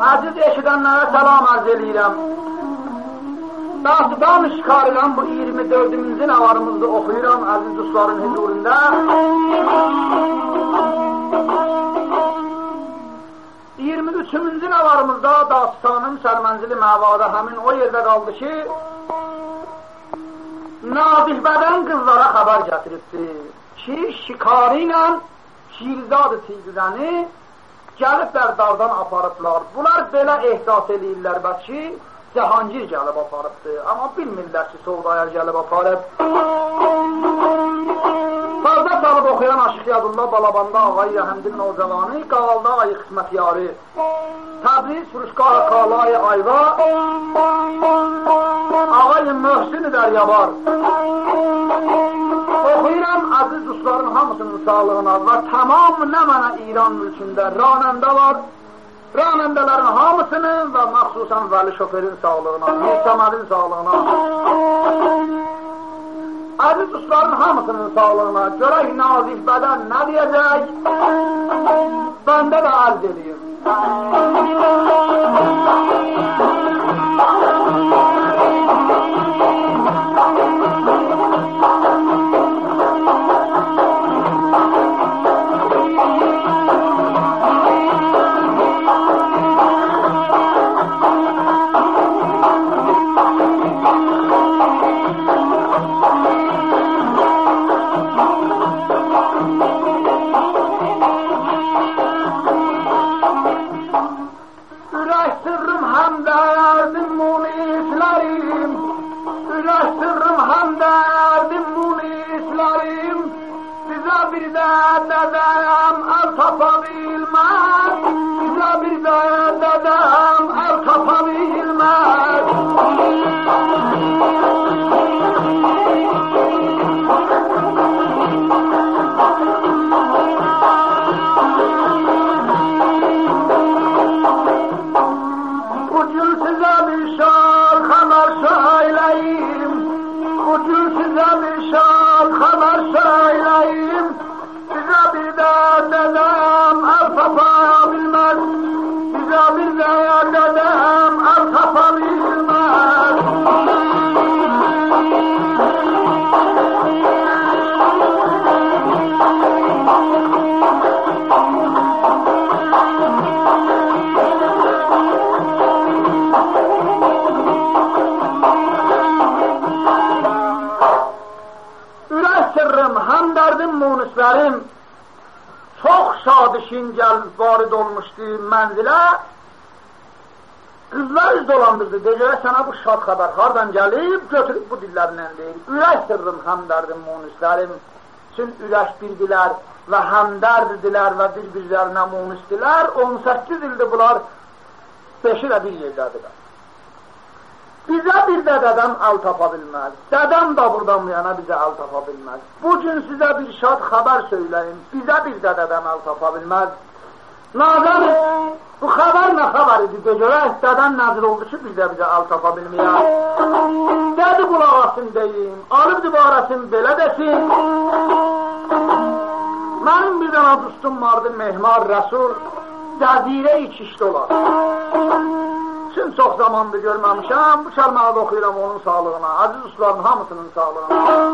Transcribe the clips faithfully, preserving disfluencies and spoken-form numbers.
Aziz eşidənlərə salam arz edirəm. Dastan şikarılan bu iyirmi dördüncü navarımızda oxuyuram aziz dostların huzurunda. iyirmi üçüncü navarımızda dastanın sərmənzili məvada həmin o yerdə qaldı ki, nazihbədən qızlara xəbər gətiribdir ki, şikarı ilə Şirzad-ı Tizəni gəliblər dağdan aparıblar. Bunlar belə ehsas edirlər bəs ki, Cəhangir gəlib aparıbdır. Amma bilmirlər ki, Soğdayar gəlib aparıb. Fazla salıb oxuyan Aşıq Yadullah Balabanda ağay Rəhəmdin Nocavanı, Qavalda ağay Qismət Yarı, Təbriz Furuşqah Qalay Ayva, ağay Möhsin-i Dəryabar. Oxuyuram aziz dostların hamısının sağlığına və tamam nə mənə İran mülkündə ranəndə var. Ranəndələrin hamısının və məxsusən Vəli Şoförün sağlığına, Mürsəmədin sağlığına, aziz dostların hamısının sağlığına görək nazih bədən nə deyəcək, bəndə də arz edeyim. Çox şadışın gəlib varid olmuşdu mənzilə. Qızlar üz dolandırdı. Deyirə sənə bu şad xəbər hardan gəlib, götürüb bu dillərlə deyir. Ürək sırrım, həmdərdim, munislərim. Çün ürək bildilər və həmdərdidilər və bir-birlərinə munisdilər. on səkkiz ildir bunlar, beşi də bir yerdədirlər. Bizə bir də dədəm əl tapa bilməz. Dədəm da buradan bu yana bizə əl tapa bilməz. Bugün sizə bir şad xəbər söyləyim. Bizə bir də dədəm əl tapa bilməz. Nazan, bu xəbər nə xəbər idi? Görək, dədəm nəzir oldu ki, biz də bizə əl tapa bilməyək. Dədi qulaq asın deyim, alıb dibarəsin belə desin. Mənim bir dənə dostum vardı, Mehmar Rəsul, Dəzirə iki işdə olar. Şimdi çox zamandır görməmişəm, bu kəlməni də oxuyuram onun sağlığına, aziz ustaların hamısının sağlığına.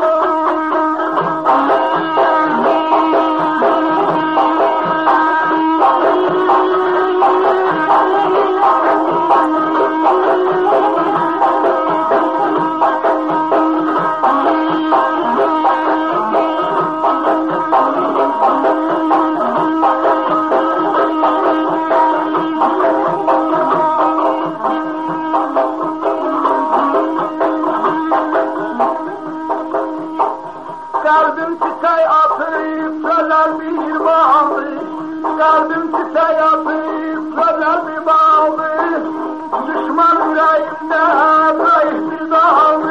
Kalbim çiçeği atıp sözler bir bağlı, düşman yüreğimde zayıf bir dağlı.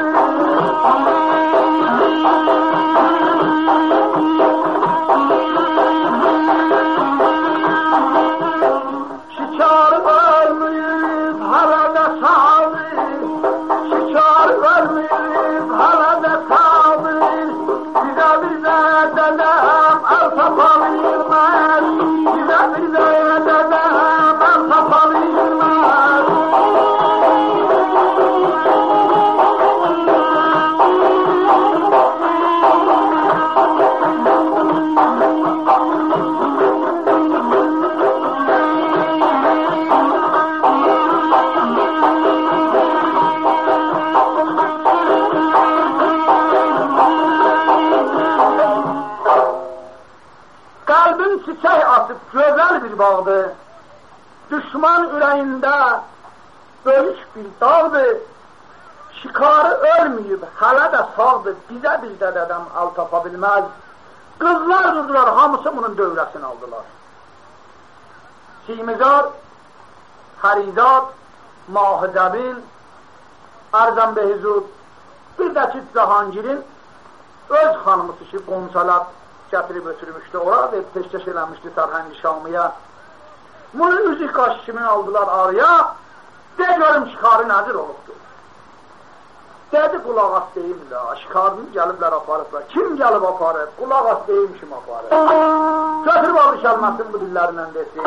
Şikar ölmüyüz hala da sağlı, şikar ölmüyüz hala da sağlı. Bize bize dedem el tapalıyım. Bize bize dedem el tapalıyım. bağdır. Düşman ürəyində bölüş bir dağdır. Şikarı ölməyib, hələ də sağdır. Bizə bir dədədən al tapa bilməz. Qızlar durdular, hamısı bunun dövrəsini aldılar. Simizar, Harizat, Mahidəbin, Ərzən Behizud, bir də ki, Cahangirin öz xanımısı ki, qonşalar gətirib ötürmüşdü, ora və peşkəş eləmişdi Sərhəndi Şamiyə. Bunu üzük qaşı kimi aldılar araya, de görüm şikarı nədir olubdur. Dedi, qulaq as deyim də, şikarını gəliblər aparıblar. Kim gəlib aparıb? Qulaq as deyim kim aparıb. Götürüb aldı kəlməsin bu dillərindən desin.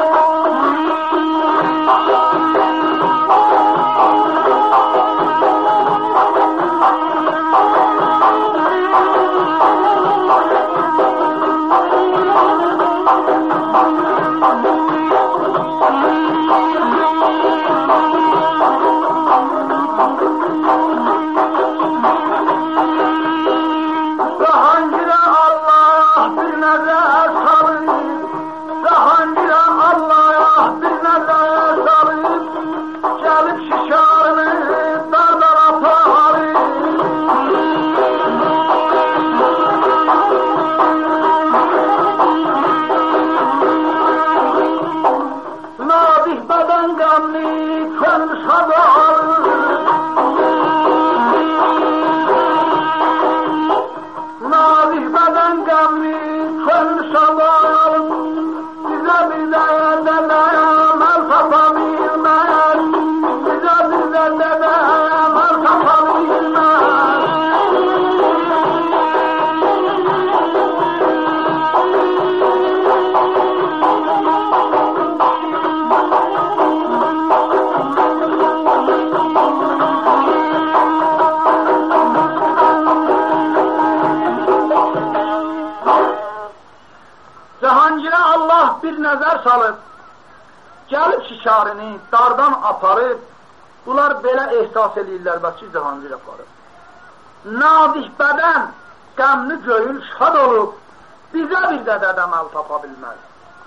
Gəlib şikarını dardan aparıb, bunlar belə ehsas edirlər, bəlkə Cahangir aparıb. Nadihbədən qəmli göyül şad olub, bizə bir də dədəm əl tapa bilməz.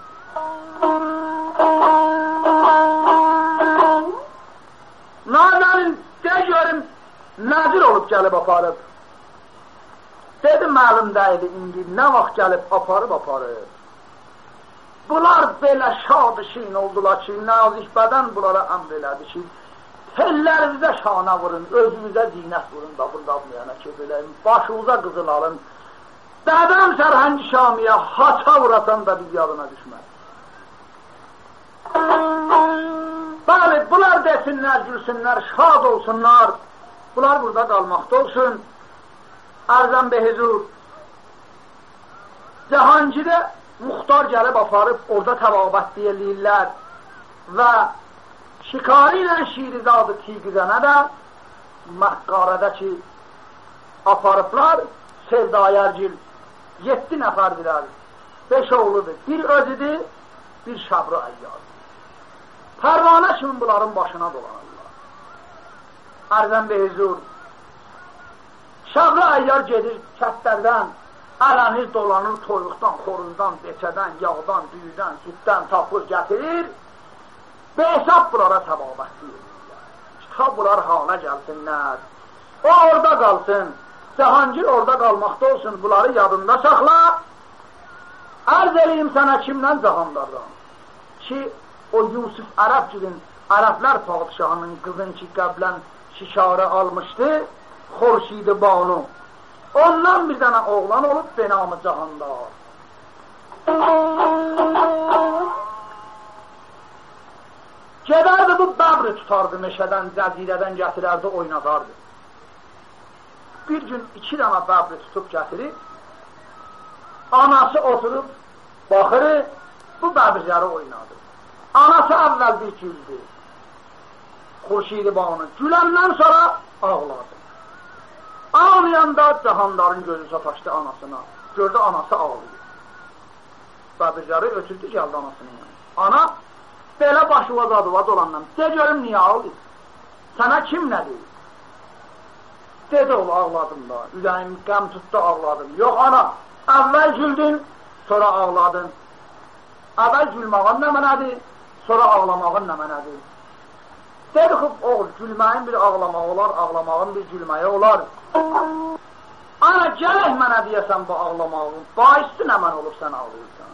Nadənin de görüm, nəzir olub gəlib aparıb. Dedi, məlum deyildi, indi nə vaxt gəlib aparıb aparıb. Bunlar belə şad-ı şirin oldular ki, nazihbədən bunlara əmr elədi ki, tellərinizə şana vurun, özünüzə zinət vurun da burdadmayana ki, belə başınıza qızıl alın. Dədəm Sərhəndi Şamiyə haça vurasan da bir yadına düşməz. Bəli, bunlar desinlər, gülsünlər, şad olsunlar, bunlar burada qalmaqda olsun. Ərzən Behizud, Cahangirə muxtar gəlib aparıb, orada təvabət deyirlər və şikarı ilə Şirizadı Tiqizənə də Məqqarədə ki aparıblar, Sevdayərgil yeddi nəfərdirlər, beş oğludur, bir özüdür, bir Şəbri Əyyar. Pərvanə kimi bunların başına dolanırlar. Ərzən Behizud, Şəbri Əyyar gedir kətlərdən, ələnir dolanır toyluqdan, xorundan, beçədən, yağdan, düyüdən, sütdən tapır, gətirir. Behsab bunlara təbabət deyirlər. Kitab bunlar hala gəlsinlər. O orada qalsın. Cahangir orada qalmaqda olsun. Bunları yadında saxla. Ərz eləyim sənə kimdən Cahandardan? Ki, o Yusuf Ərəbcilin, Ərəblər padişahının qızın ki, qəblən şikarı almışdı, Xorşid-i Banu. Ondan bir dənə oğlan olub, benamı Cahandar. Gedərdi bu bəbri tutardı meşədən, cəzirədən gətirərdi, oynadardı. Bir gün iki dənə bəbri tutub gətirib, anası oturub, baxırı, bu bəbirləri oynadı. Anası əvvəl bir güldü, Xurşid-i Banu. Güləndən sonra ağladı. Ağlayanda Cahandarın gözü sataşdı anasına. Gördü anası ağlıyor. Bəbirləri ötürdü, gəldi anasının yanına. Ana, belə başı vazadıva dolandan, de görüm niyə ağlayır? Sənə kim nə deyir? Dedi ol, ağladım da, ürəyim qəm tutdu, ağladım. Yox ana, əvvəl güldün, sonra ağladın. Əvvəl gülmağın nə mənədir, sonra ağlamağın nə mənədir? Dedi ki, oğul, gülməyin bir ağlamaq olar, ağlamağın bir gülməyi olar. Ana, gələk mənə deyəsən bu ağlamağın, bahisli nə mən olub sən ağlayırsan?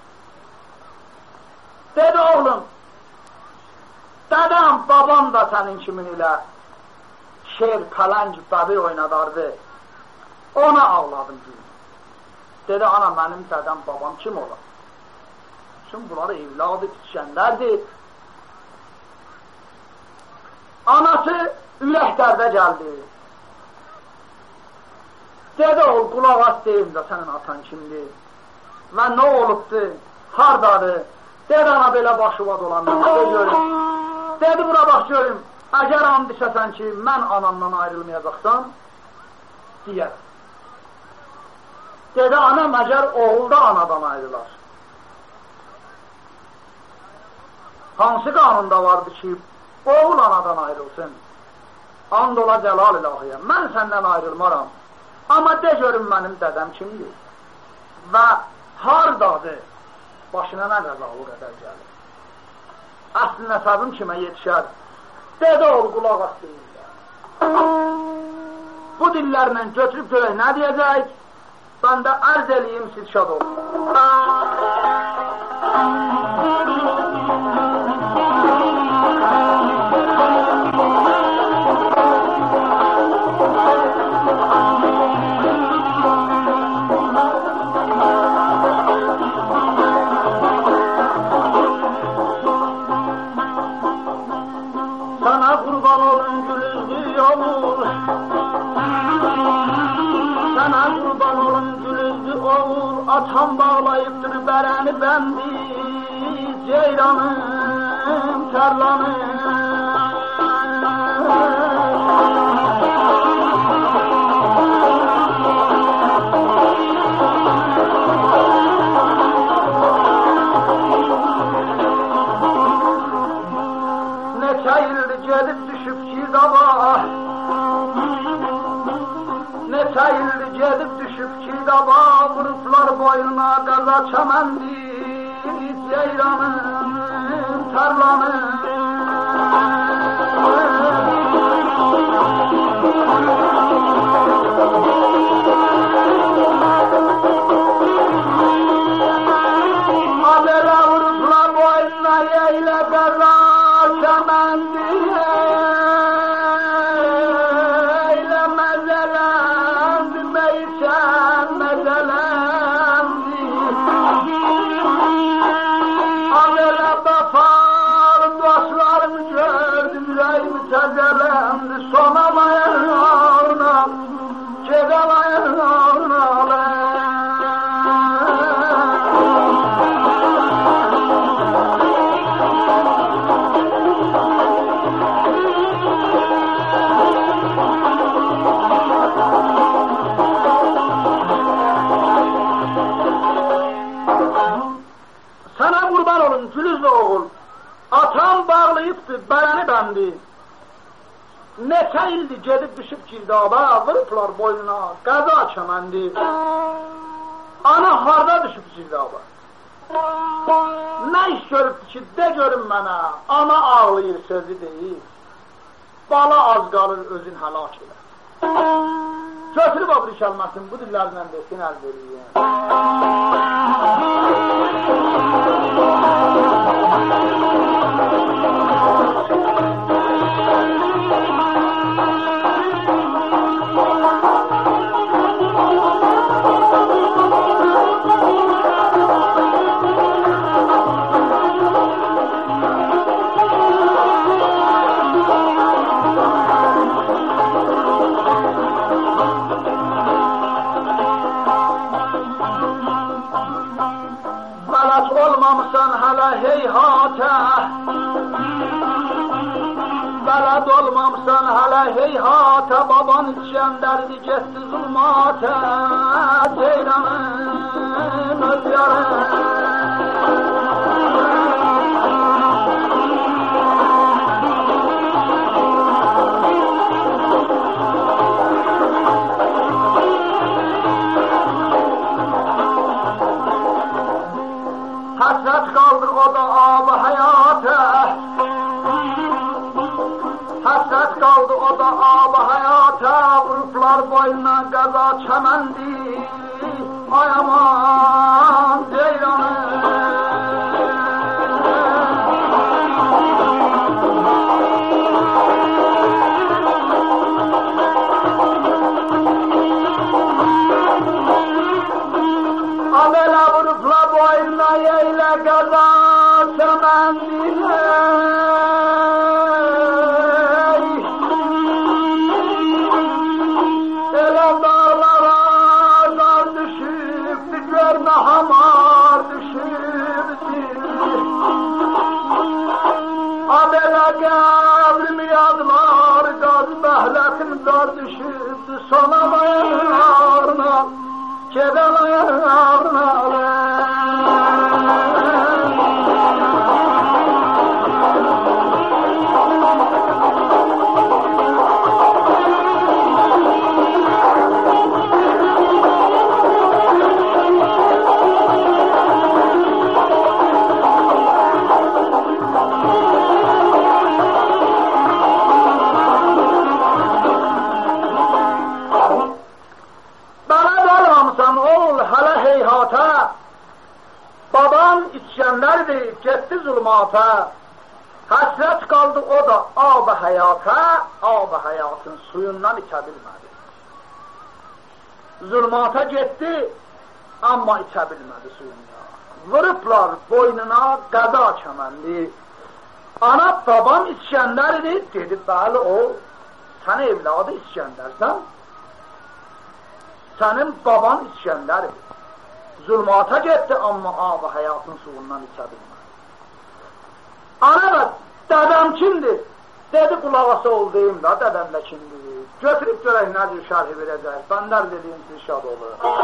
Dedi, oğlum, dədəm, babam da sənin kimin ilə şer, pələng, bəbi oynadardı. Ona ağladım gülüm. Dedi, ana, mənim dədəm, babam kim olar? Çünki bunları evladı bitişənlərdir. Anası ürək dərdə gəldi. Dedi, oğul, qulaq as deyim də sənin atan kimdir? Və nə olubdur? Hardadır? Dedi, ana, belə başıva dolanır. Dedi, bura bax görüm. Əgər and içəsən ki, mən anamdan ayrılmayacaqsan, deyər. Dedi, anam, əgər oğul da anadan ayrılar. Hansı qanunda vardı ki, oğul anadan ayrılsın? And ola cəlal ilahiyə, mən səndən ayrılmaram. Amma de görüm mənim dədəm kimdir? Və hardadır? Başına nə qəza o qədər gəlir? Əsl nəsəbim kimə yetişər? Dedi, oğul, qulaq as deyirlər. Bu dillərlə götürüb görək nə deyəcək? Ben de arz eləyim, siz şad olun. Sana kurban olun gülüzdü olur. Sana kurban olun gülüzdü olur. Atam bağlayıptır berəni bəndi. Ceyranım, tərlanım. Gedib düşüb ki daba, neçə ildir gedib düşüb ki daba, vurublar boynuna qaza çəməndi, ceyranım, tərlanım. Abələ vurublar boynuna yeylə qaza çəməndi. Neçə ildir gedib düşüb girdaba, vırıblar boynuna, qəza çəməndi. Ana harda düşüb girdaba? Nə iş görübdür ki, de görün mənə, ana ağlayır sözü deyil. Bala az qalır özün həlak elə. Götürüb abri kəlməsin, bu dillərlə desin əl veriyyə. Bəlad olmamsan hələ heyhatə, baban içən dərdi getdi zulmatə, ceyranım öz yarım. Həsrət kaldı o da ağlı hayata, vuruplar boynuna gaza çemendi. Ay aman ceylanım. Amela vurupla boynuna yeyle gaza çemendi. Ele dağlara dar düşüp, görme hamar düşüp. Amela gavrimi yadlar, gaz behletim dar düşüp. Sona dayanarına, keder ayarına. Baban isyanlardı, gitti zulmata. Hasret kaldı o da ab-ı hayata, ab-ı hayatın suyundan içebilmedi. Zulmata gitti ama içebilmedi suyundan. Vuruplar boynuna gaza çemendi. Ana baban isyanlardı, dedi bəli o, sen evladı isyanlarsan, senin baban isyanlardı. Zulmata gitti ama ab-ı hayatın suyundan içebilmedi. Ana da dedem kimdir? Dedi kulağası olduğum da dedem de kimdir? Götürüp görək nədir şərhi verəcək. Bəndər dediğim siz şad olur.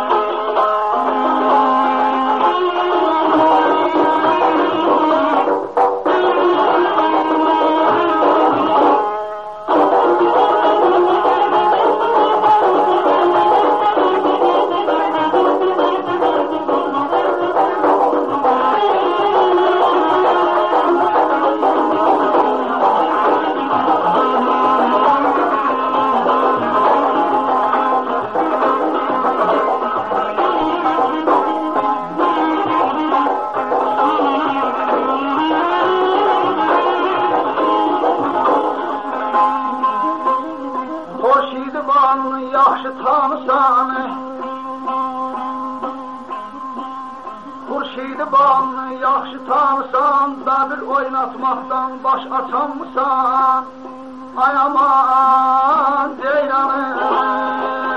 Xurşidban yaxşı tanısan, bəbil oynatmaqdan baş açan mısan? Ay aman ceylanım.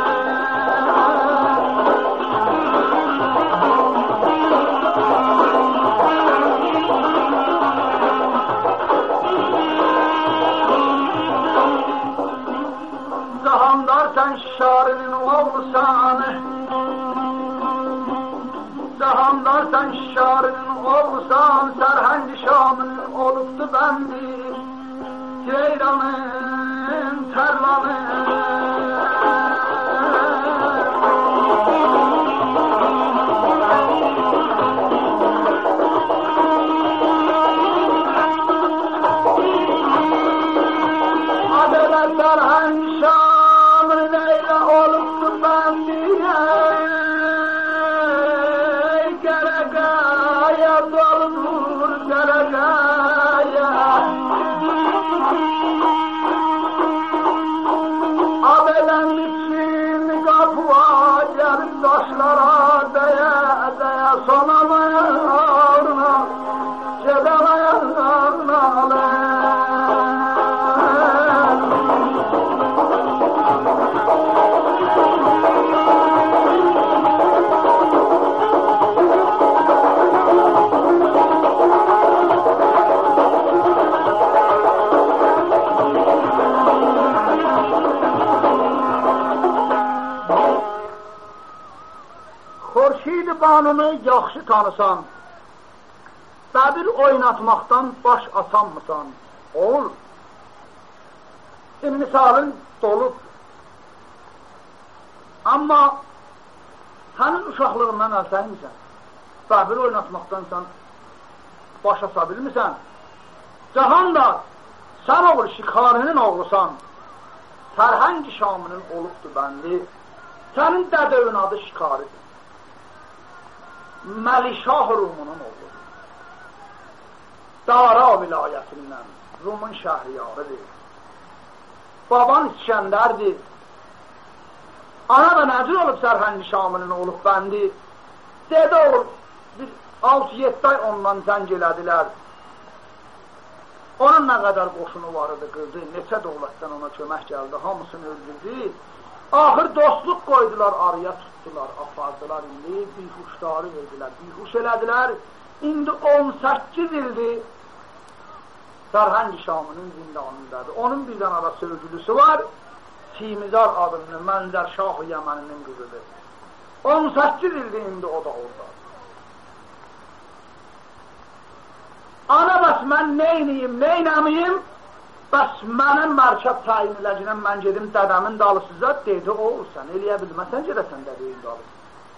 Cahandar sen şarinin oğlusan, Cahandar sen şarinin oğlusan, Serhəng Şam'ın olubdu bendi, Ceylanın terlanın. Adele Serhəng Şam'ın eyle olubdu bendi, taşlara daya daya sona dayanarına, cebel ayarlarına. Xurşidbanını yaxşı tanısan, bəbil oynatmaqdan baş asanmısan? Olur. Misalın dolub. Amma sənin uşaqlığından əlsəymişsən, bəbil oynatmaqdan sən baş asa bilmirsən. Cahanda Sən oğul Şikarinin oğlusan, Sərhəng Şamının olubdur bəndi, sənin dədövün adı Şikaridir. Məlişah Rumunun oğludur. Dara vilayətindən Rumun şəhriyarıdır. Baban İskəndərdir. Ana da nəcür olub Sərhəng Şamının olub bəndi, dedi oğul, bir altı yeddi ay ondan zəng elədilər. Onun nə qədər qoşunu var idi, qızı, neçə dövlətdən ona kömək gəldi, hamısını öldürdü. Ahır dostluq qoydular, araya tutdular, apardılar, indi bihuşları verdilər, bihuş elədilər. İndi on səkkiz ildir Sərhəng Şamının zindanındadır. Onun bir dənə da sövgülüsü var, Simizar adını, Mənzər Şah-ı Yəməninin qızıdır. on səkkiz ildir indi o da orada. Ana bəs mən neyniyim, neynəmiyim? Bəs mənim mərkəb tayin iləcəyəm, mən gedim dədəmin dalısıza, dedi o, sən eləyə bilməsən gedəsən dədəyin dalısı.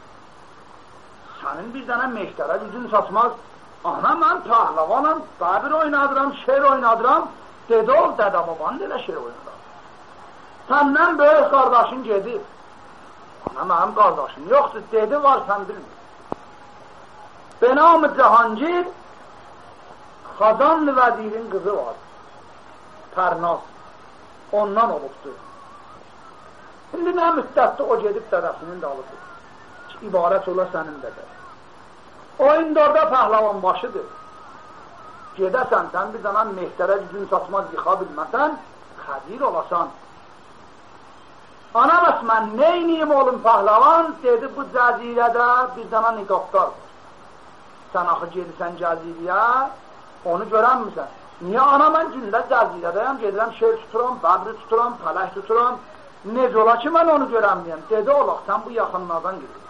Sənin bir dənə mehtərə gücün satmaz. Ana mən pəhləvanım, qəbir oynadıram, şer oynadıram, dedi o, dədə baban da elə şer oynadıram. Səndən böyük qardaşın gedib. Ana mənim qardaşım yoxdur, dedi var, sən bilmir. Benam-ı Cahangir, Xazanlı vəzirin qızı var, Pərnaz, ondan olubdur. Şimdi nə müddətdə o gedib dədəsinin dalıdır, ki, ibarət ola sənin dədə. O indi orada pəhləvan başıdır. Gedəsən, sən bir dənə mehtərə gücün satmaz, yıxa bilməsən, xəzir olasan. Ana bəs mən neyniyim oğlum pəhləvan, dedi bu cəzirədə bir dənə niqabdar var. Sən axı gedirsən cəzirəyə, onu görənmirsən. Niyə ana mən gündə cəzirədəyəm, gedirəm şer tuturam, bəbri tuturam, pələk tuturam. Necə ola ki mən onu görənmiyəm? Dedi olaq, sən bu yaxınlardan gedir.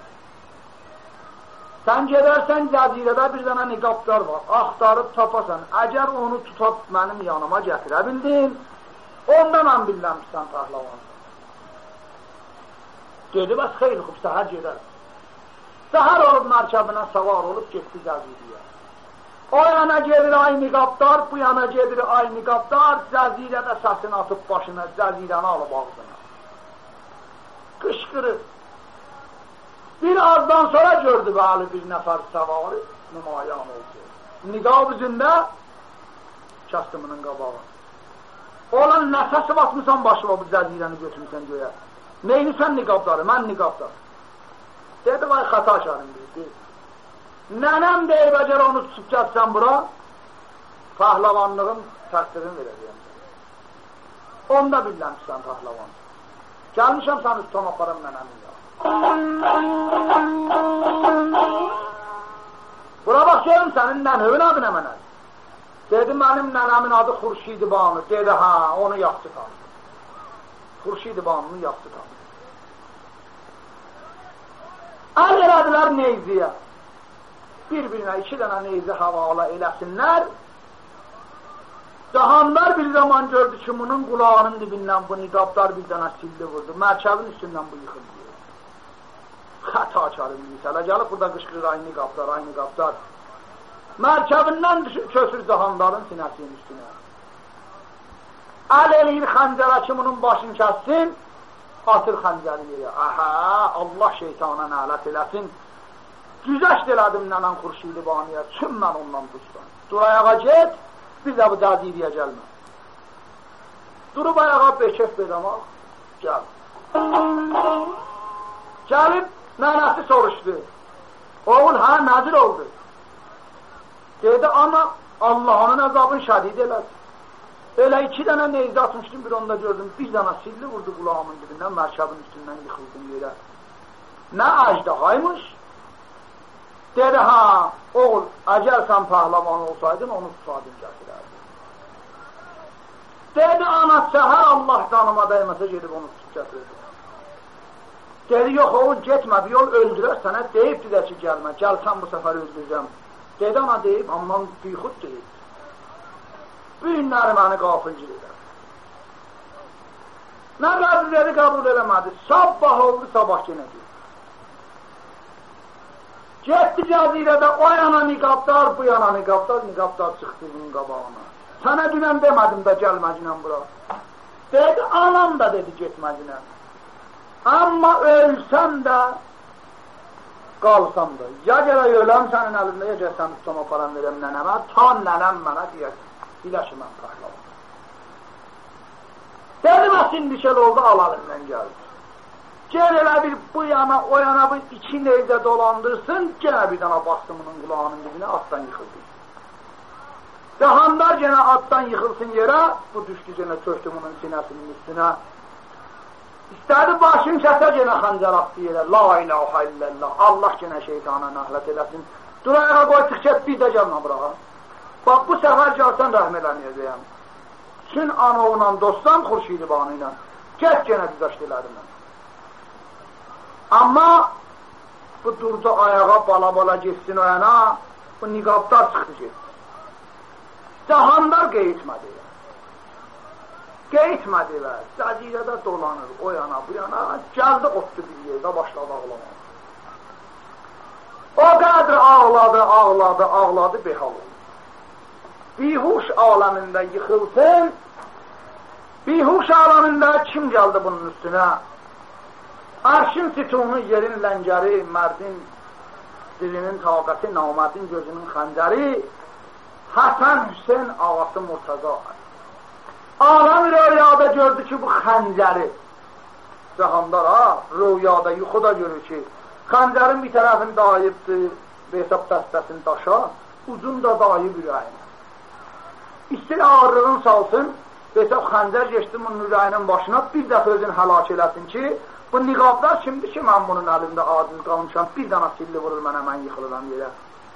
Sən gedərsən cəzirədə bir dənə niqabdar var, axtarıb tapasan. Əgər onu tutub mənim yanıma gətirə bildin, onda mən billəmişsən pəhləvan. Dedi, bəs xeyli xub, səhər gedər. Səhər olub mərkəbinə savar olub, getdi cəzirəyə. O yana gedir ay niqabdar, bu yana gedir ay niqabdar, cəzirədə səsini atıb başına, cəzirəni alıb ağzına. Qışqırır. Bir azdan sonra gördü bəli bir nəfər savarı, nümayan oldu. Niqab üzündə, kəstiminin qabağı. Olan nəfəsi basmışsan başıma bu cəzirəni götürmüsən göyə. Neylisən niqabdarı, mən niqabdar. Dedi, vay xata şərim deyil. Nənəm deyib, əgər onu tutub gəlsən bura, pəhləvanlığın təqdirini verəcəyəm. Onda billəmişsən pəhləvan. Gəlmişəm sən üstən aparım nənəmin ya. Bura bax görüm sənin nənövün adı nə mənədir? Dedi, mənim nənəmin adı Xurşid-i Banu. Dedi, ha, onu yaxşı tanıdı. Xurşid-i Banunu yaxşı tanıdı. Əl elədilər neyziyə. Bir-birinə iki dənə neyzi havaala eləsinlər. Cahanlar bir zaman gördü ki, bunun qulağının dibindən bu niqabdar bir dənə sildi vurdu. Mərkəbin üstündən bu yıxıldı. Xəta karım misələ gəlib, burada qışqırır ay niqabdar, ay niqabdar. Mərkəbindən kösür cahanların sinəsinin üstünə. Əl eləyir xəncərə ki, bunun başını kəssin, atır xəncəri yerə. Aha, Allah şeytana nələt eləsin. Güzəşt elədim nənən Xurşid-i Baniyə, çün mən ondan tutsan. Dur ayağa get, bir də bu cəziriyə gəlmə. Durub ayağa bekef bedamaq, gəl. Gəlib, nənəsi soruşdu. Oğul, hə, nədir oldu? Dedi, ana, Allah'ın əzabın şədid elədi. Elə iki dənə neyzi atmışdım, bir onda gördüm, bir dənə silli vurdu qulağımın dibindən, mərkəbin üstündən yıxıldım yerə. Nə əjdahaymış? Dedi, ha, oğul, əgər sən pəhləvan olsaydın, onu tutaydın gətirərdi. Dedi, ana, səhər Allah canıma dəyməsə gedib onu tutub gətirdi. Dedi, yox, oğul, getmə, bir yol öldürər sənə, deyibdi də ki, gəlmə, gəlsən bu səfər öldürəcəm. Dedi, ana, deyib, amma büyxud deyib. Bu günləri məni qafilcil edər. Nə qəbirləri qəbul eləmədi, sabah oldu, sabah yenə deyib. Getdi cəzirədə, o yana niqabdar, bu yana niqabdar, niqabdar çıxdı bunun qabağına. Sana dünən demədim də gəlməcinəm bura. Dedi, anam da dedi getməcinəm. Amma ölsəm də, qalsam da. Ya gələk öləm sənin əlində, ya gəl sən tutama paran verəm nənəmə, ta nənəm mənə deyəsin, biləşi mən qaxlam. Dedim, əsin şey oldu, alarından gəldi. Gel elə bir bu yana, o yana bir iki neydə dolandırsın, gene bir dana bastım bunun kulağının dibine, attan yıkıldı. Cahandar gene attan yıkılsın yere, bu düştü gene çöktü bunun sinesinin üstüne. İstedi başını çəkə gene xəncər atdı yerə, la ilahe illallah, Allah gene şeytana nəhlət eləsin. Dur ayağa qoyduqca bir də gəlmə bırağa. Bak bu səfər gəlsən rəhm eləməyəcəyəm. Çün anovla dostsan Xurşidi Banu ilə, get gene düzəşdilərindən. Amma bu durdu ayağa bala bala geçsin o yana, bu niqabdar çıxdı getdi. Cahandar qeyitmədi. Qeyitmədilər, cəzirədə dolanır, o yana bu yana, gəldi otdu bir yerdə, başladı ağlamaq. O qədr ağladı, ağladı, ağladı, behal oldu. Bihuş aləmində yıxılsın, bihuş aləmində kim gəldi bunun üstünə? Arşın sütunu, yerin ləngəri, mərdin dilinin taqəti, namədin gözünün xəncəri, Həsən Hüseyin ağası Murtaza. Aləm rüyada gördü ki, bu xəncəri, Cahandar ha, rüyada, yuxuda görür ki, xəncərin bir tərəfini dayıbdır, Behzab dəstəsini daşa, ucun da dayıb ürəyinə. İstil ağırlığın salsın, Behzab xəncər geçdi bunun ürəyinin başına, bir dəfə özünü həlak eləsin ki, bu niqablar kimdir ki, mən bunun əlimdə aciz qalmışam, bir dana silli vurur mənə, mən yıxılıram yerə.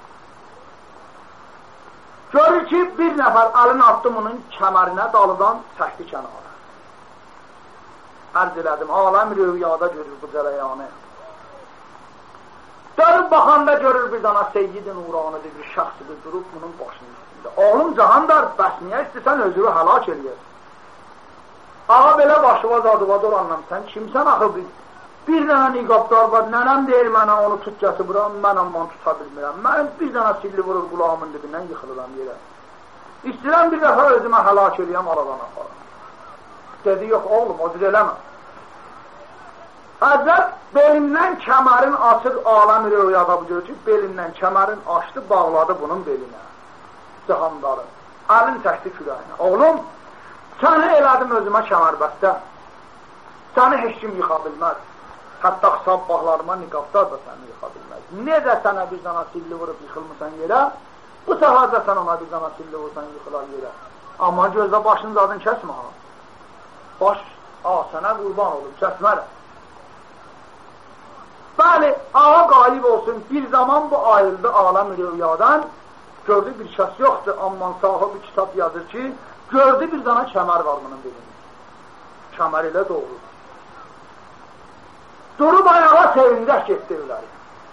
Görür ki, bir nəfər əlini attı bunun kəmərinə, dalıdan çəkdi kənara. Ərz elədim, aləm rüyada görür bu cərəyanı. Dönüb baxanda görür bir dana Seyyid-i Nuranıdır, bir şəxsidir, durub bunun başının üstündə. Oğlum Cahandar, bəs niyə istəsən özünü həlak eləyəsin? Ağa belə başıva zadıva dolanlam, sən kimsən axı bir? Bir dənə niqabdar var, nənəm deyir mənə onu tut gəsi buram, mənəm onu tuta bilmirəm. Mənim bir dənə silli vurur qulağımın dibindən yıxılıram yerə. İstəyirəm bir dəfə özümə həlak eləyəm, aradan aparam. Dedi, yox oğlum, o cür eləmə. Həzrət belindən kəmərin açır, aləm rüyada bu görür ki, belindən kəmərin açdı, bağladı bunun belinə. Cahandarı. Əlin çəkdi kürəyinə. Oğlum, səni elədim özümə kəmərbəstə. Səni heç kim yıxa bilməz. Hətta sabbahlarıma niqabdar da səni yıxa bilməz. Necə sənə bir dana silli vurub yıxılmısan yerə, bu səfərdə sən ona bir dana silli vursan yıxılar yerə. Amma gözlə başının zadını kəsmə ha. Baş, a, sənə qurban olub, kəsmərəm. Bəli, ağa qalib olsun, bir zaman bu ayrıldı aləm rüyadan, gördü bir şəs yoxdur, amma sahibi kitab yazır ki, gördü bir dana kəmər var bunun birində. Kəmər ilə doğru. Durub ayağa sevindək getdi evləri.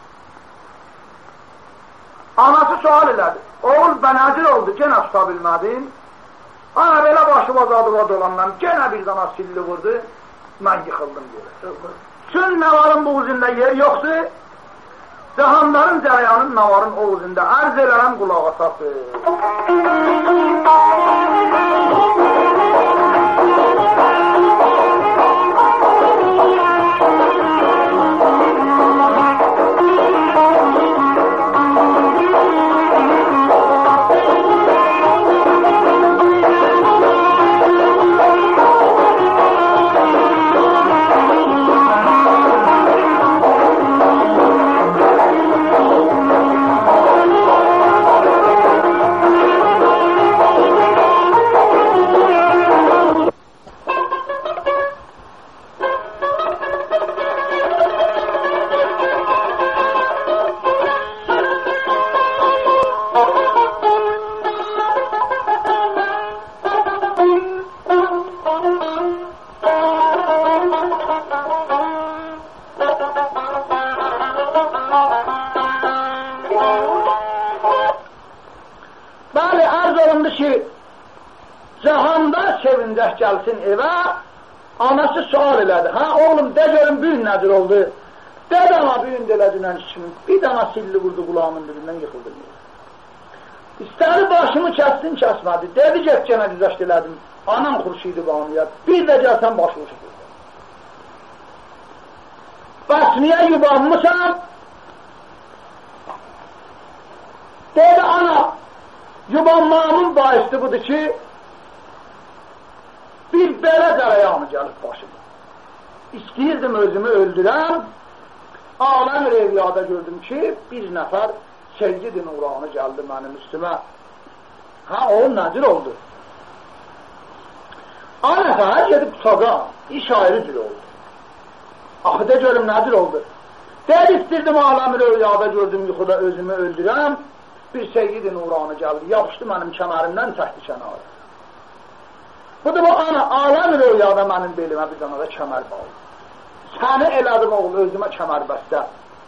Anası sual elədi. Oğul bənəcir oldu, genə tuta bilmədin. Ana belə başı vazadıva dolandan, genə bir dana silli vurdu, mən yıxıldım yerə. Çün nəvarın bu uzunda yer yoxdur, Cahandarın cərəyanın navarın o uzunda ərz elərəm qulaq asası. Gəlsin evə, anası sual elədi. Ha, oğlum, de görün büyün nədir oldu? Dedi ana büyün də elədinən için, bir dana silli vurdu qulağımın dilindən yıxıldı. İstəri başımı kəssin, kəsmədi. Dedi, get gənə güzəşt elədim. Anam Xurşidi Baniyə, bir də gəlsən başımı çıxır. Bəs niyə yubanmışam? Dedi, ana, yubanmağımın bahisli budur ki, bir belə qarayanı gəlib başıma. İstəyirdim özümü öldürəm, aləm reviyada gördüm ki, bir nəfər Seyyid-i Nuranı gəldi mənim üstümə. Ha, o nədir oldu? A nəfər gedib tutaqa, iş ayrı cür oldu. Axı da görüm nədir oldu? Deyil istirdim aləm reviyada gördüm, yuxuda özümü öldürəm, bir Seyyid-i Nuranı gəldi, yapışdı mənim kəmərimdən çəkdi kənarı. Bu da bu ana, aləm rüyada mənim belimə bir dana da kəmər bağlı. Səni elədim oğul, özümə kəmər bəstə.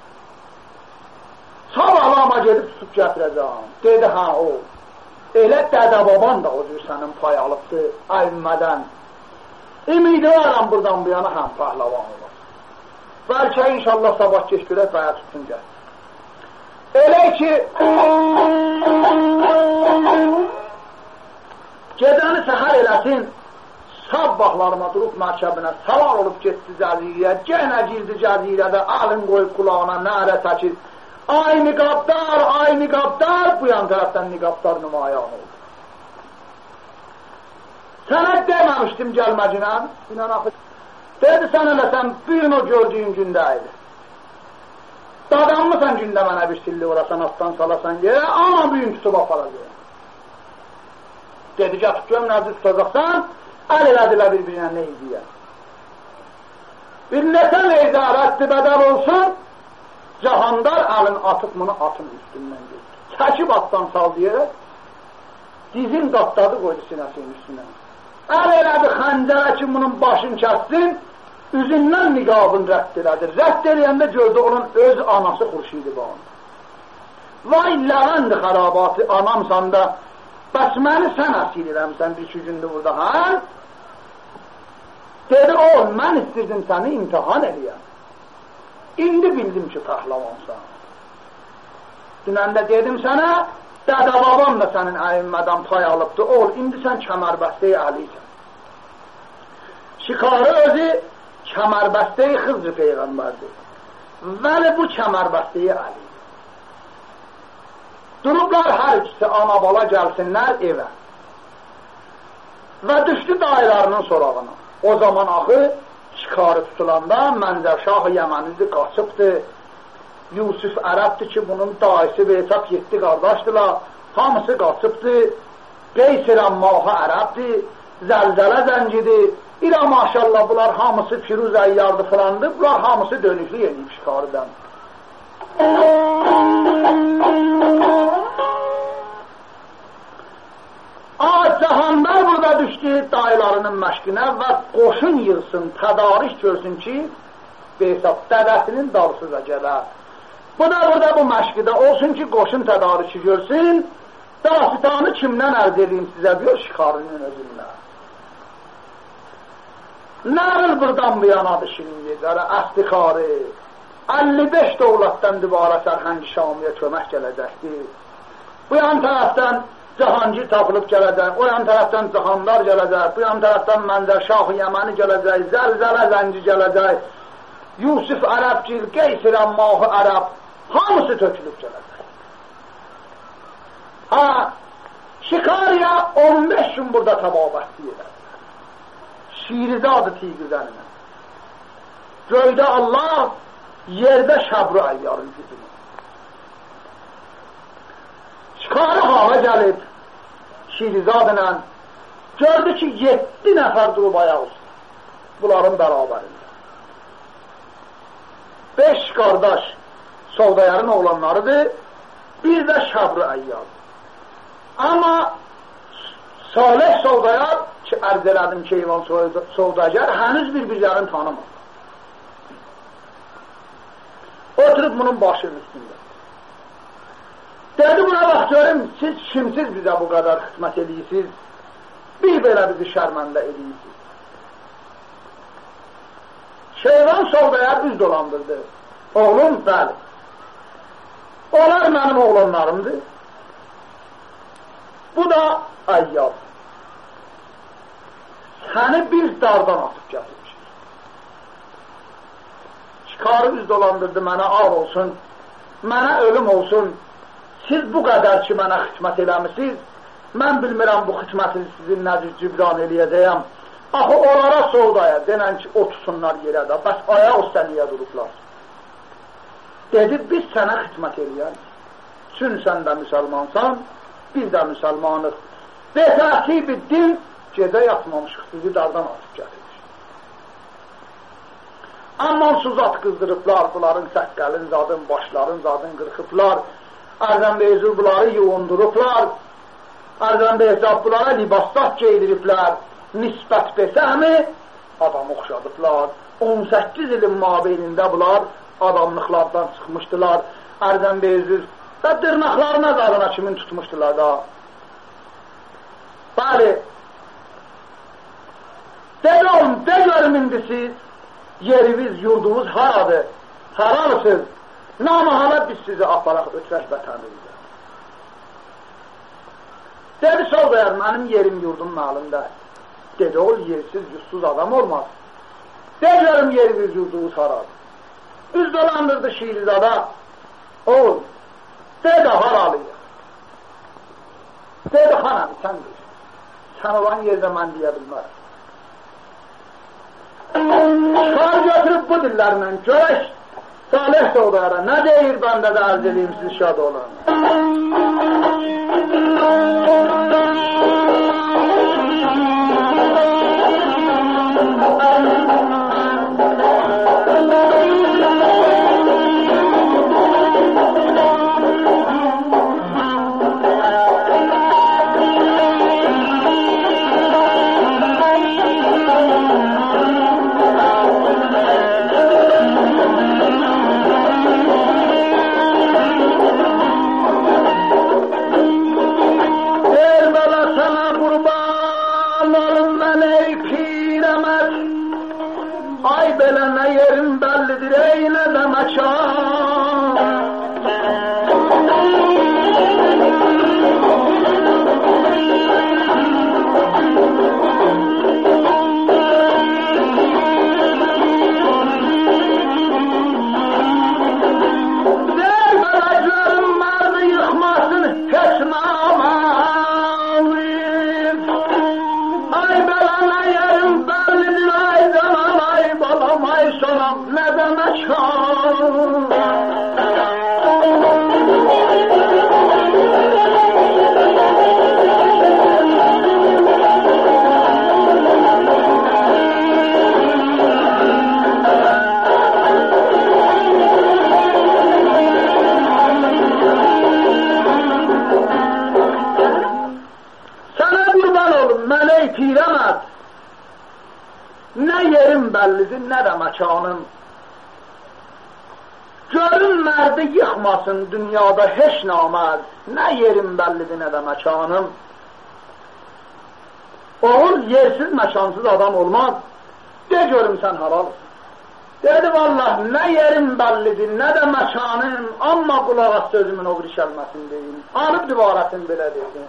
Sabahlama gedib tutub gətirəcəm. Dedi, ha o, elə dədə baban da o cür sənin pay alıbdı, əlmədən. Ümidi varam buradan bu yana həm pəhləvan olur. Bəlkə inşallah sabah geç görək, bəyə tutun gəl. Elə ki, gedəni səhər eləsin, sabahlarıma durub mərkəbinə savar olub getdi cəzirəyə, gənə girdi cəzirədə, alın qoyub qulağına nərə çəkir. Ay niqabdar, ay niqabdar, bu yan tərəfdən niqabdar nümayan oldu. Sənə deməmişdim gəlməcinəm, inan axı. Dedi, sən eləsən, bir gün o gördüyün gündəydi. Dadanmısan gündə mənə bir silli vurasan, atdan salasan yerə, ama bir gün tutub aparacaq. Dedi, gətirib görüm, nəzir tutacaqsan, əl elədilər bir-birinə nə idiyə. Bir nesə neyzarətli bədəl olsun, Cahandar əlin atıb bunu atın üstündən gördü. Çəkib atdan saldı yerə, dizin qatladı qoydu sinəsinin üstündən. Əl elədi xəncərə ki, bunun başını kəssin, üzündən niqabını rədd elədi. Rədd eləyəndə gördü onun öz anası Xurşidi Bani. Vay ləğəndi xərabatı anamsan da, bəs məni sən əsil eləmsən bir-iki gündür burada, hə? Dedi, oğul, mən istirdim səni imtihan eləyəm. İndi bildim ki, pəhləvansan. Dünəndə dedim sənə, dədə babam da sənin əyimmədən pay alıbdı, oğul, indi sən kəmərbəstəyi əliysən. Şikarı özü kəmərbəstəyi Xızr Peyğəmbərdir. Vəli bu kəmərbəstəyi əli. Durublar hər ikisi ana bala gəlsinlər evə. Və düşdü dayılarının sorağına. O zaman axı şikarı tutulanda Mənzərşah-ı Yəmənizi qaçıbdı. Yusuf ərəbdir ki, bunun dayısı Veysaq yetdi qardaşdılar. Hamısı qaçıbdı. Qeysir Əmmahı ərəbdir. Zəlzələ zəncidir. İlə maşallah bunlar hamısı Firuz əyyardı filandı. Bunlar hamısı dönüşlü yeniyib şikarıdan. Ağac Cahandar burada düşdü dayılarının məşqinə və qoşun yığsın, tədarış görsün ki, Veysaq dədəsinin dalsıza gələr. Bu da burada bu məşqidə olsun ki, qoşun tədarişi görsün, dasitanı kimdən ərz edeyim sizə bir şikarının özündən. Nəril buradan bu yanadır şimdi, əstixarı, əlli beş dövlətdən dibara Sərhəng-i Şamiyə kömək gələcəkdir. Bu yan tərəfdən Cahangir tapılıb gələcək, o yan tərəfdən Cahandar gələcək, bu yan tərəfdən Mənzərşah-ı Yəməni gələcək, Zəlzələ zənci gələcək, Yusuf ərəbcil, Qeysir Əmmahı ərəb, hamısı tökülüb gələcək. Ha, Şikariya on beş gün burada təbabətli edər. Şirizadı tiqizəninə. Göydə Allah, yerdə şəbru əyyarın gücünü. Şikarı hala gəlib Şirizadla, gördü ki, yeddi nəfər durub ayaq üstə. Bunların bərabərində. Beş qardaş Soldayarın oğlanlarıdır, bir də şəbru əyyar. Amma Salih Soldayar ki, ərz elədim ki, İvan Soldayar hənüz bir-birlərini tanımır. Oturub bunun başının üstündə. Dedi, buna bax görüm, siz kimsiz bizə bu qədər xidmət edirsiniz, bir belə bizi şərməndə edirsiniz. Şeyvan Soldayar üz dolandırdı. Oğlum, bəli. Onlar mənim oğlanlarımdır. Bu da Əyyab. Səni bir dardan atıb gətirmişdir. Çıkarı üz dolandırdı, mənə ağ olsun, mənə ölüm olsun. Siz bu qədər ki, mənə xidmət eləmişsiniz, mən bilmirəm bu xidməti sizin nədir cibran eləyəcəyəm. Axı, onlara soğudaya, denən ki, otursunlar yerə də, bəs ayaq üstə niyə durublar? Dedi, biz sənə xidmət eləyərik. Çün sən də müsəlmansan, biz də müsəlmanıq. Betəsi bir din, gecə yatmamışıq, bizi dardan atıb gətirir. Amansız at qızdırıblar, bunların səqqəlin zadın, başların zadın qırxıblar, Ərzən Beyzul bunları yuğundurublar, Ərzən Beyzul bunlara libastat geydiriblər, nisbət besəmi adam oxşadıblar. on səkkiz ilin mabeynində bunlar adamlıqlardan çıxmışdılar. Ərzən Beyzul və dırnaqlarına qarına kimin tutmuşdular da. Bəli, dedi oğlum, de görüm indi siz, yeriniz, yurdunuz haradır, haralısınız, namahala biz sizi aparaq ötürək vətənimizə. Dedi, sol dəyər, mənim yerim, yurdum məlində. Dedi, oğul, yersiz, yursuz adam olmaz. De görüm yeriniz, yurdunuz haradır. Üz dolandırdı Şiirizada, oğul, de de haralıyıq. Dedi, xanəm, sən deyir. Sən olan yerdə mən deyə bilmərəm. Şar götürüb bu dillərlə görək, Salih Soğdayara nə deyir, bəndə də ərz edeyim siz şad olun. Dünyada heç namaz, nə yerim bəllidir, nə də məkanım. Oğul, yersiz, məkansız adam olmaz. De görüm sən haralısın. Dedi, vallah, nə yerim bəllidir, nə də məkanım, amma qulaq as sözümün o bir işəlməsin deyim. Alıb divarətin belə desin.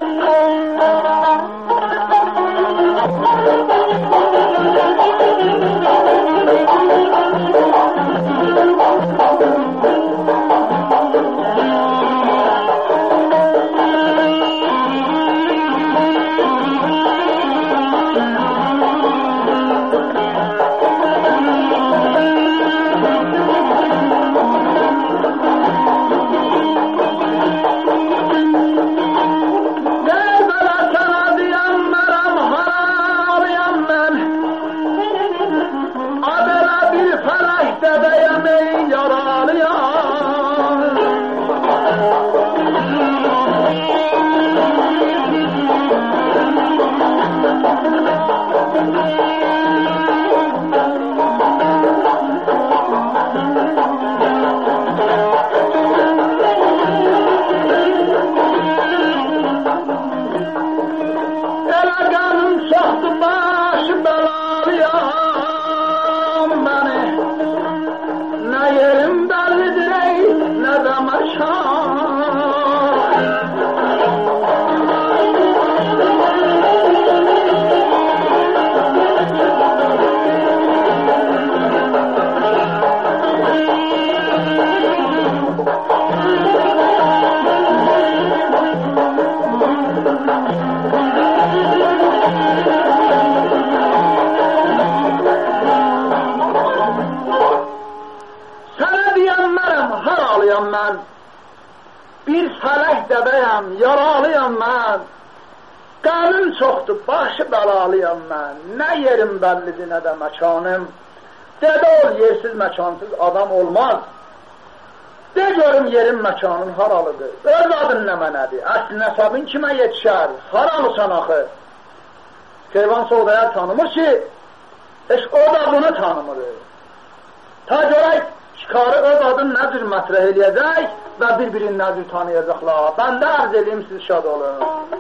Fələk dəbəyəm, yaralıyam mən. Qanım çoxdur, başı bəlalıyam mən. Nə yerim bəllidir, nə də məkanım. Dedi ol, yersiz məkansız adam olmaz. De görüm yerin məkanın haralıdır. Öz adın nə mənədir? Əsl nəsabın kimə yetişər? Haralısan axı? Keyvan Soğdayar tanımır ki, heç o da bunu tanımır. Ta görək, şikarı öz adın nədir mətrəh eləyəcək və bir-birini nədir tanıyacaqlar. Ben də arz edeyim, siz şad olun.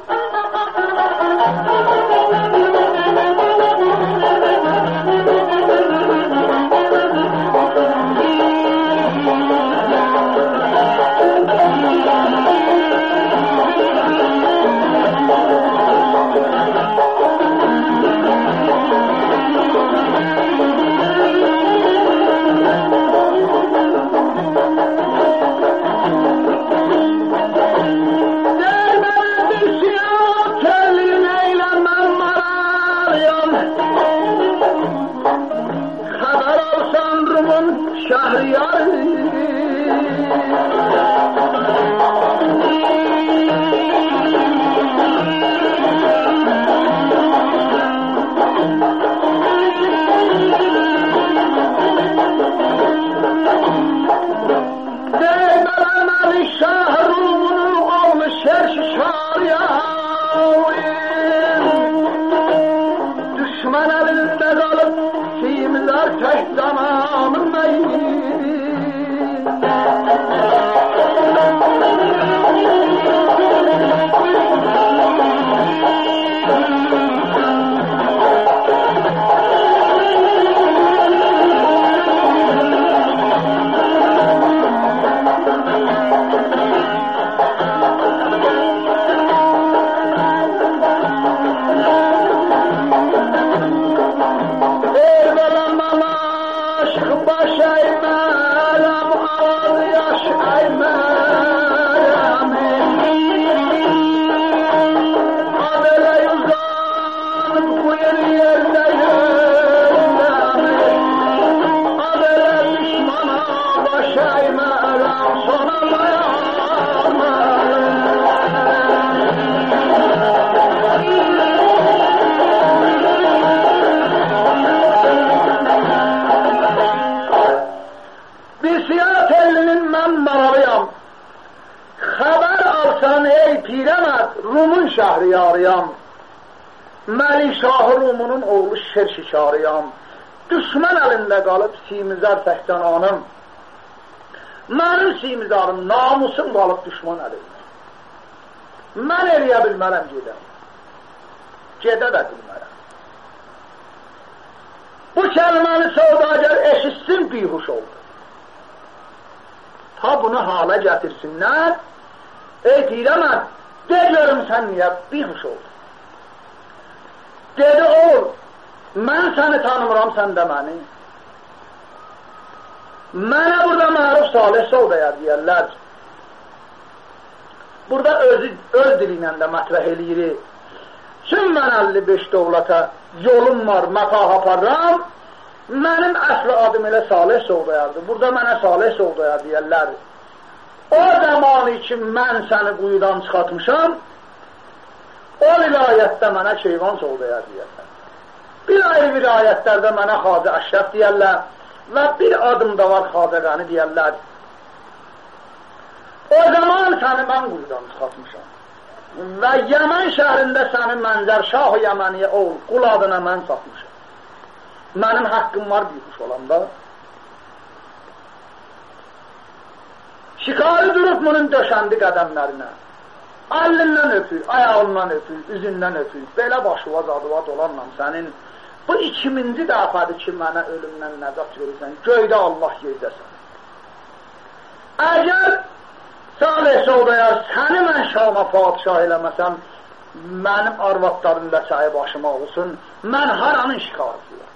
Şəhriyarıyam, Məlik Şahı Rumunun oğlu şer şikarıyam, düşmən əlində qalıb simizar təhcananım, mənim simizarım, namusum qalıb düşman əlində. Mən eləyə bilmərəm gedəm, gedə də bilmərəm. Bu kəlməni Soğdayar eşitsin, bihuş oldu. Ta bunu hala gətirsinlər, ey deyirəm, de görüm sən niyə bihuş oldu. Dedi ol, mən səni tanımıram, sən də məni. Mənə burada Məruf Salih Soğdayar deyərlər. Burada özü, öz dilinə də mətrəh eləyir. Çün mən əlli beş dövlətə yolum var, mətah aparram, mənim əsli adım elə Salih Soğdayardır. Burada mənə Salih Soğdayar deyərlər. O zamanı için mən səni quyudan çıxartmışam, o vilayətdə mənə Keyvan Soğdayar deyərlər. Bir ayrı vilayətlərdə mənə Xacə Əşrəf deyərlər və bir adım da var Xacə Qəni deyərlər. O zaman səni mən quyudan çıxartmışam və Yəmən şəhrində səni Mənzər Şah-ı Yəməniyə ol, qul adına mən satmışam. Mənim haqqım var büyümüş olanda. Şikari durub bunun döşəndi qədəmlərinə. Əlindən öpür, ayağından öpür, üzündən öpür. Belə başıva zadıva dolanlam sənin. Bu ikiminci dəfədir ki, mənə ölümdən nəcat verirsən. Göydə Allah yeydəsən. Əgər Salih Soğdayar səni mən Şama padişah eləməsəm, mənim arvadlarım da çayı başıma olsun, mən haranın şikarısıyam.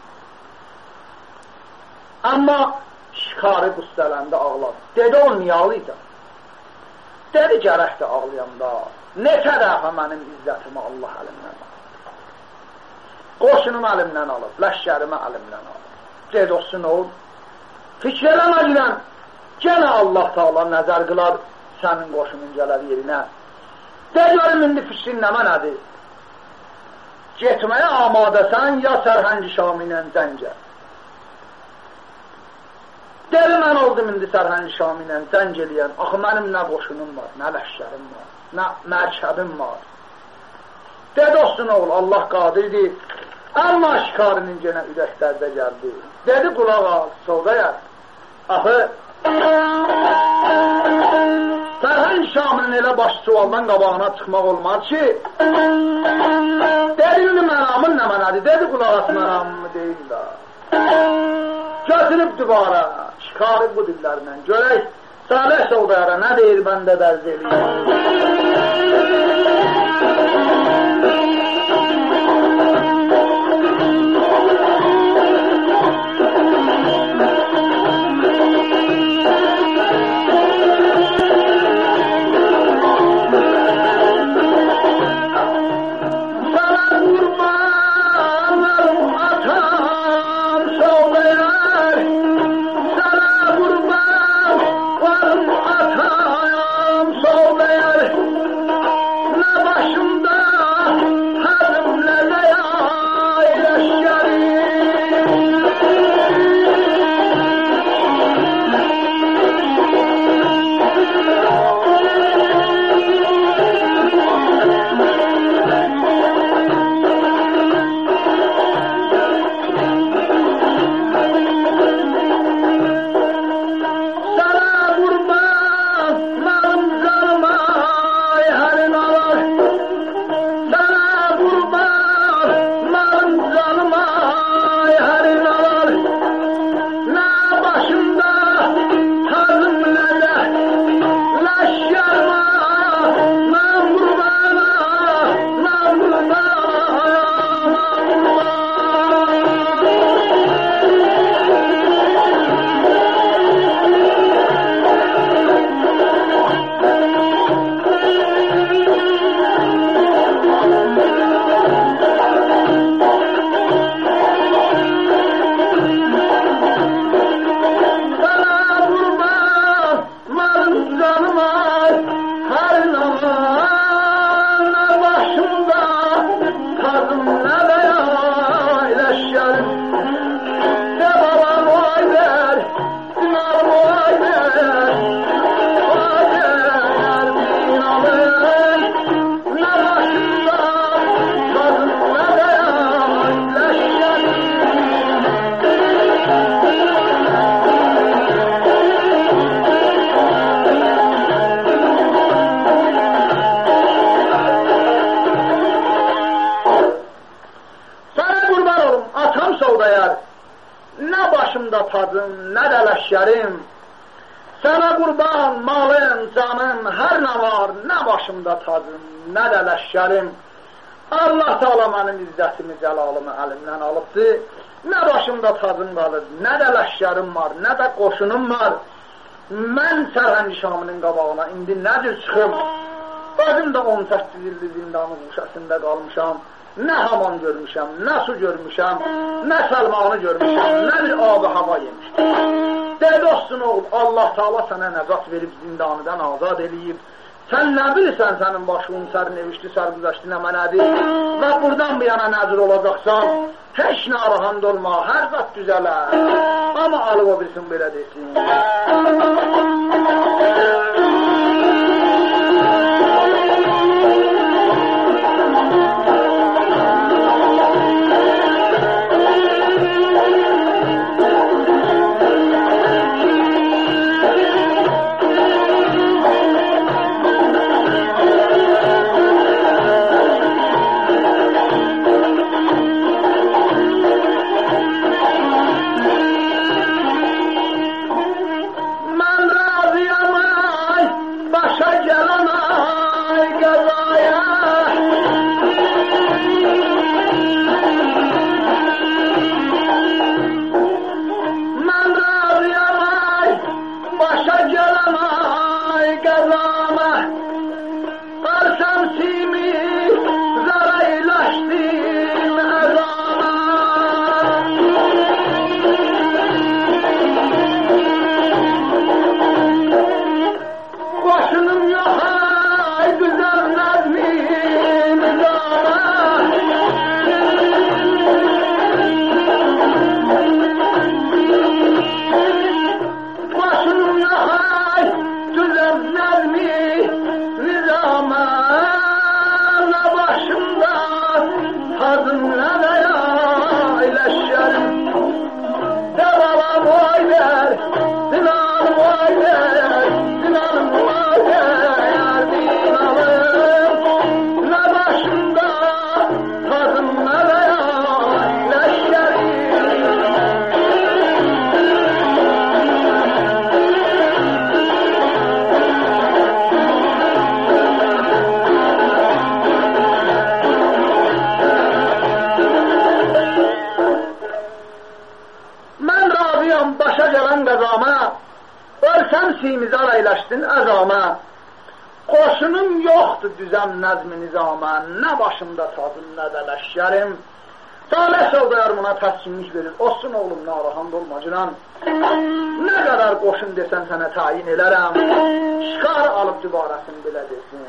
Amma şikarı qüstələndə ağladı. Dedi o niyalıydı. Dedi gərək də ağlayanda. Neçə dəfə mənim izzətimi Allah əlimdən alıb. Qoşunumu əlimdən alıb, ləşkərimi əlimdən alıb. Dedi olsun ol. Fikr eləməklə, gənə Allah Teala nəzər qılar, sənin qoşunun gələr yerinə. De görüm, indi fikrin nə mənadır? Getməyə amadəsən, ya Sərhəng Şamı ilə zəncə. Del, mən oldum indi Sərhəng Şamı ilə zəng eləyən. Axı, mənim nə qoşunum var, nə ləşkərim var, nə mərkəbim var. De dostun oğul, Allah qadirdir. Amma şikarının genə ürəklərdə gəldi. Dedi, qulaq al, Soğdayar. Axı, Sərhəng Şamının elə baş sualdan qabağına çıxmaq olmaz ki, dedi, indi mənamın nə mənadır? Dedi, qulaq as, mənamımı deyil da. Götürüb duvara, şikarı bu dillərlə görək, Salih Soğdayara nə deyir, bəndə dərz eləyir. Nə də ləşkərim, sənə qurban, malım, canım, hər nə var, nə başımda tacım, nə də ləşkərim. Allah Teala mənim izzətimi, cəlalımı əlimdən alıbdı, nə başımda tacım qalır, nə də ləşkərim var, nə də qoşunum var. Mən Sərhəng Şamının qabağına indi nədir çıxım? Özüm də on səkkiz ildir zindanın quşasında qalmışam. Nə haman görmüşəm, nə su görmüşəm, nə səlmanı görmüşəm, nə bir abi hava yemişəm. De dostun oğul, Allah Teala sənə nəzat verib zindanıdan azad eləyib. Sən nə bilirsən sənin başının sərnevişdi, sərgüzəşdi nə mənədir və buradan bir yana nəzir olacaqsan, heç nə arahand olma, hər zat düzələr. Amma alıb o bilsin belə desin. من را timiz araylaşdın əzama, qoşunum yoxdur düzəm nəzmi nizama, nə başımda tazım, nə də ləşkərim. Salih Sövdayar buna təskinlik verir, olsun oğlum, narahand olma cinan. Nə qədər qoşun desən sənə tayin elərəm, şikar alıb dübarəsini belə desin.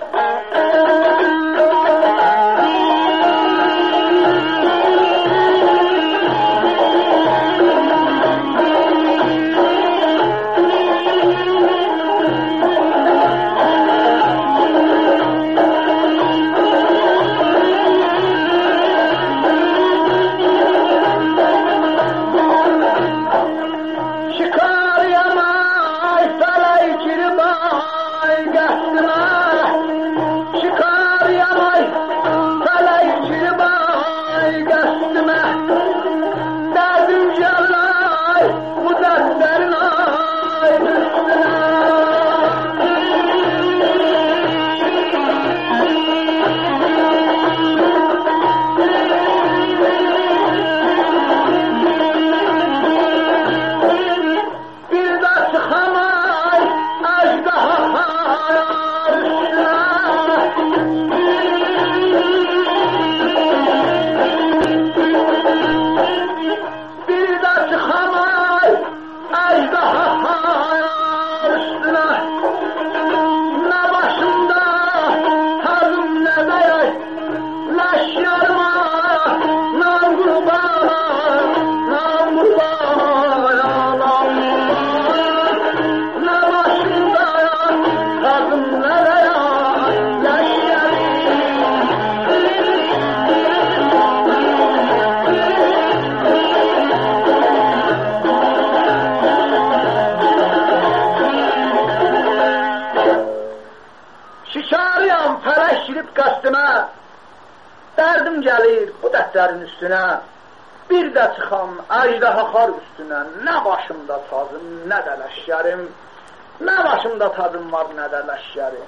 Üstünə, bir də çıxam əjdahaxar üstünə, nə başımda tazım, nə də ləşkərim, nə başımda tazım var, nə də ləşkərim.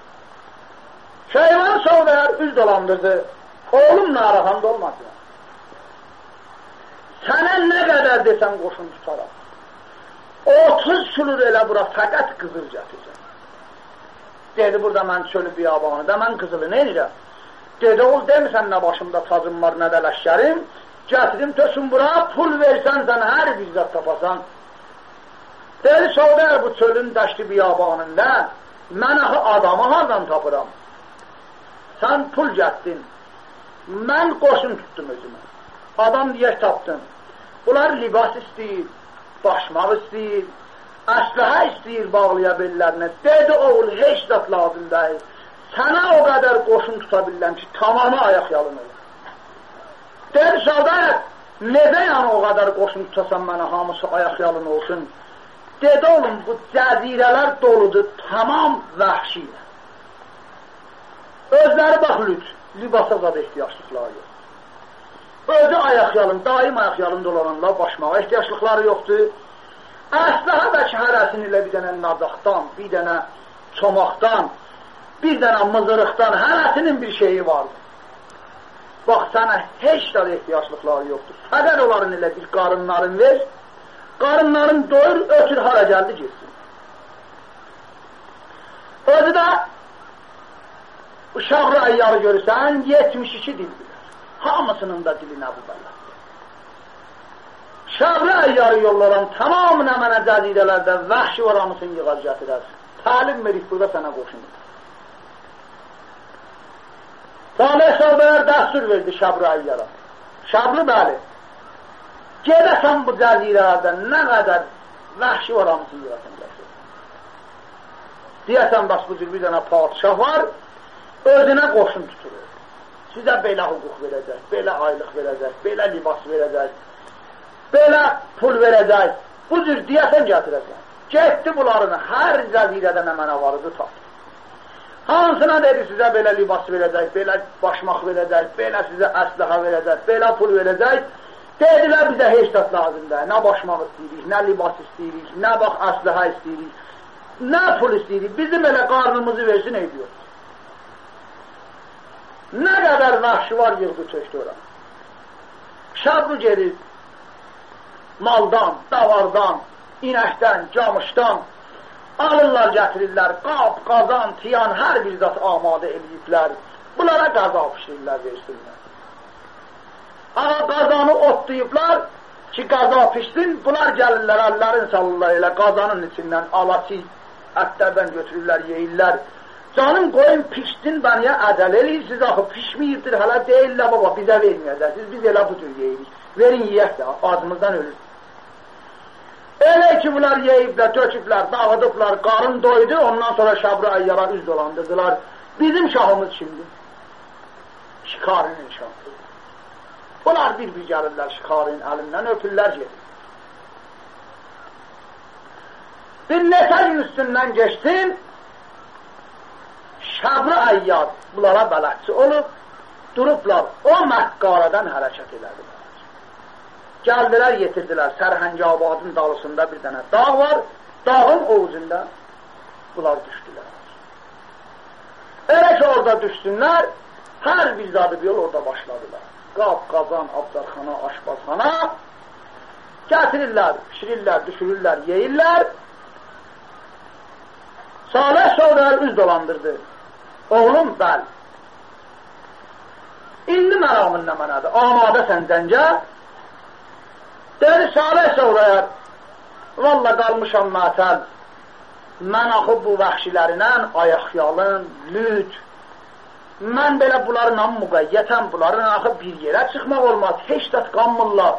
Şeyvan Sövdayar üz dolandırdı, oğlum narahand olmasın. Sənə nə qədər desən qoşun tutaraq, otuz şulur elə bura fəqət qızıl gətirəcəm. Dedi, burada mən çölü biyabanı da, mən qızılı nə edirəm? Dedi, oğul demirsən nə başımda tacım var, nə də ləşkərim, gətirim tösün bura, pul versən sən hər bir zat tapasan. Dedi, Sövdayar bu çölün dəşti biyabanında, mən axı adamı hardan tapıram? Sən pul gətdin, mən qoşun tutdum özümə, adam diyə tapdım. Bunlar libas istəyir, başmaq istəyir, əsləhə istəyir bağlaya bellərinə. Dedi, oğul, heç zat lazım deyil. Sənə o qədər qoşun tuta bilirəm ki, tamamı ayaq yalın olur. Dedi, Sövdayar, necə yəni o qədər qoşun tutasan mənə, hamısı ayaq yalın olsun? Dedi, oğlum, bu cəzirələr doludur, tamam vəhşiyə. Özləri bax lüt, libasa zad ehtiyaçlıqları yox. Özü ayaq yalın, daim ayaq yalında olanlar başmağa ehtiyaçlıqları yoxdur. Əsləhə və ki, hərəsini ilə bir dənə nadaqdan, bir dənə çomaqdan, bir dənə mızırıqdan, hərəsinin bir şeyi vardır. Bax, sənə heç də ehtiyaçlıqları yoxdur. Fəqət onların ilə bir qarınların ver, qarınların doyur, ötür hara gəldi girsin. Özü də uşaq rəyyarı görürsən, yetmiş iki dil bilir. Hamısının da dili nə bu bəllər. Şəbri əyyarı yollaran tamamına mənə cəzirələrdə vəhşi var, hamısını yığar gətirərsin. Təlim verik burada sənə qoşunur. Salih Sövdayar dəstur verdi Şəbri əyyara. Şəbli bəli, gedəsən bu cəzirələrdə nə qədər vəhşi var, hamısını yığarsan gətirir. Deyəsən, bax bu cür bir dənə padişah var, özünə qoşun tuturur. Sizə belə hüquq verəcək, belə aylıq verəcək, belə libas verəcək, belə pul verəcək, bu cür deyəsən gətirəcək. Getdi bunların hər cəzirədə nə mənə varıdı tapdı. Hansına dedi sizə belə libas verəcək, belə başmaq verəcək, belə sizə əsləhə verəcək, belə pul verəcək. Dedilər bizə heç də lazımdır, nə başmaq istəyirik, nə libas istəyirik, nə bax əsləhə istəyirik, nə pul istəyirik, bizim elə qarnımızı versin ediyor. Nə qədər vəhşi var yığdı çöktü ora. Şəbri gedir, maldan, davardan, inəkdən, camışdan, Alırlar, gətirirlər, qab, qazan, tiyan, hər bir zat amadə eləyiblər. Bunlara qaza pişirirlər, versinlər. Ağa qazanı otlayıblar ki, qaza pişsin, bunlar gəlirlər, əllərin salırlar elə qazanın içindən alati, ətlərdən götürürlər, yeyirlər. Canım qoyun pişsin, bəniyə ədəl eləyirsiniz, axı pişməyibdir, hələ deyirlər, baba, bizə verməyəcəksiniz, biz elə bu cür yeyirik. Verin, yiyək də, acımızdan ölür. Elə ki, bunlar yeyiblər, töküblər, dağıdıblar, qarın doydu, ondan sonra Şəbri Əyyara üz dolandırdılar. Bizim şahımız kimdir? Şikarinin şahı. Bunlar bir-bir gəlirlər şikarinin əlindən, öpürlər gedir. Bir neçə gün üstündən geçsin, Şəbri Əyyar bunlara bələdçi olub, durublar, o Məkkaradan hərəkət elədilər. Gəldilər, yetirdilər, Sərhəngabadın dalısında bir dənə dağ var, dağın oğuzunda bunlar düşdülər. Elə ki, orada düşsünlər, hər bir zadı bir yol orada başladılar. Qab, qazan, abdarxana, aşbazxana gətirirlər, pişirirlər, düşürürlər, yeyirlər. Salih Şovdər üz dolandırdı. Oğlum, bəl. İndi məramın nə mənadır? Amadə sən dəncə. Dedi, Salih Şovdər, valla qalmışam mətəl. Mən axı bu vəxşilərinə ayaqyalın, lüt, mən belə bunlarla müqəyyətəm, bunların axı bir yerə çıxmaq olmaz, heç də qanmırlar.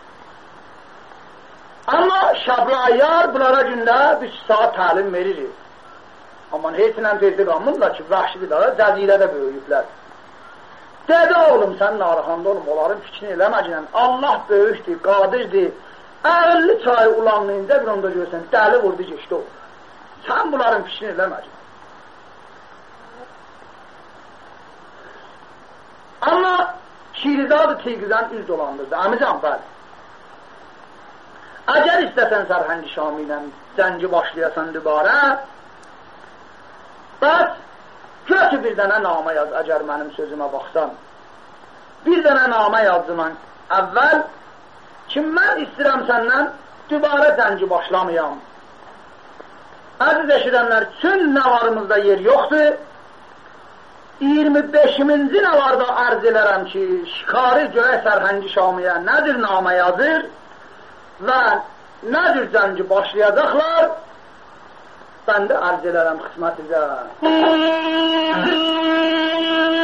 Amma Şəbri Əyyar bunlara gündə bir saat təlim verir. Amma heç ilə tezdə qanmırlar ki, vəxşi bir daha cəzirədə böyüyüblər. Dedi, oğlum, sən narıxanda olum, onların fikrini eləməcəkən, Allah böyükdür, qadirdir, əlli çayı ulanlayınca bir onda görsən, dəli vurdu, geçdi olur. Sən bunların fikrini eləməcəkən. Amma Şirizadı Tigrizən üz dolandırdı. Əmicəm, bəli. Əgər istəsən Sərhəng Şami ilə cəngi başlayasan dübarə, bəs kötü bir dənə namə yaz, əgər mənim sözümə baxsan. Bir dənə namə yazdım əvvəl ki, mən istəyirəm səndən dübarə cəngi başlamayam. Əziz eşidənlər, çün nəvarımızda yer yoxdur. iyirmi beşinci nəvarda arz elərəm ki, şikari görək Sərhəng Şamiyə nədir namə yazır və nədir cəngi başlayacaqlar, ben de arz ederim kısmetinize.